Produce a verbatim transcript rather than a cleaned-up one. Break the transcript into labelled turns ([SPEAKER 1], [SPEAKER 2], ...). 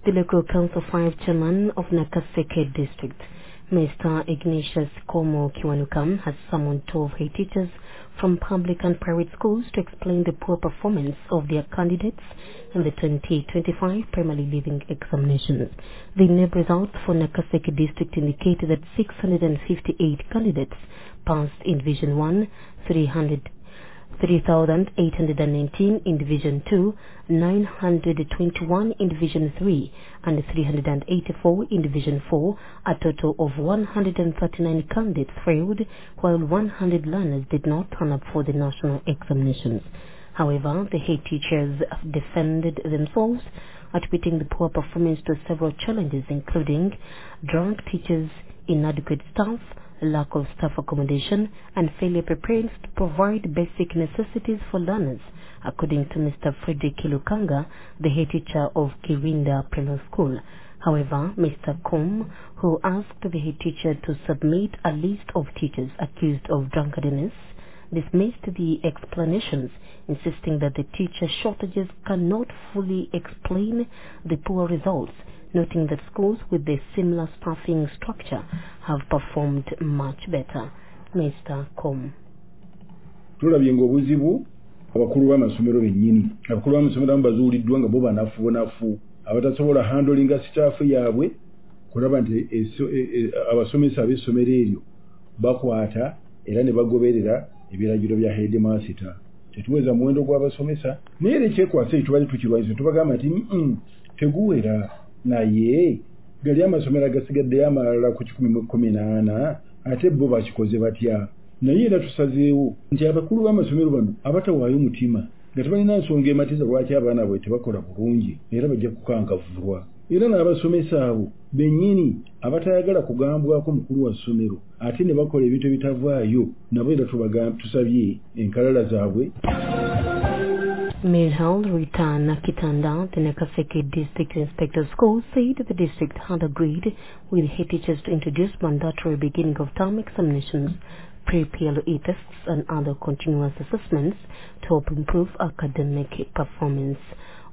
[SPEAKER 1] The local council five chairman of Nakaseke district, Mister Ignatius Komo Kiwanukam, has summoned twelve head teachers from public and private schools to explain the poor performance of their candidates in the twenty twenty-five primary leaving examinations. The N E B results for Nakaseke district indicated that six hundred fifty-eight candidates passed in Division one, three thousand eight hundred nineteen in Division two, nine hundred twenty-one in Division three, and three hundred eighty-four in Division four. A total of one hundred thirty-nine candidates failed, while one hundred learners did not turn up for the national examinations. However, the head teachers defended themselves, attributing the poor performance to several challenges, including drunk teachers, inadequate staff, lack of staff accommodation, and failure prepared to provide basic necessities for learners, according to Mister Frederick Kilukanga, the head teacher of Kirinda Primary School. However, Mister Kom, who asked the head teacher to submit a list of teachers accused of drunkenness, dismissed the explanations, insisting that the teacher shortages cannot fully explain the poor results, noting that schools with a similar staffing structure have performed much better. Mister Kom.
[SPEAKER 2] Tulabye ng'obuzibu abakulu b'amasomero bennyini. Abakulu b'amasomero bazuuliddwa nga bo banafu bonafu abatasobola handlinga staff yaabwe kulaba nti abasomesa ab'essomero eryo bakwata era ne bagoberera ebiragiro bya headmaster. Tetuweza muwendo gw'abasomesa naye era ekyekwasa ekyo tukirwanyisa tubagamba nti teguwera naye gali amasomero agasigaddeyo amalala ku kikumi mu kkumi n'ana ate bo bakikoze batya. Naye era tusazeewo nti abakulu b'amasomero bano abatawaayo mutima nga tebalina nsonga ematiza lwaki abaana bwe tebakola bulungi era bajja kukankavulwa. Era n'abasomesa abo bennyini abatayagala kugambwako mukulu wa ssomero ate ne bakola ebintu ebitavaayo nabo era tusabye enkalala zaabwe.
[SPEAKER 1] Milhal Rita Nakitanda, the Nakaseke District Inspector of Schools, said the district had agreed with head teachers to introduce mandatory beginning of term examinations, pre-P L E tests and other continuous assessments to help improve academic performance.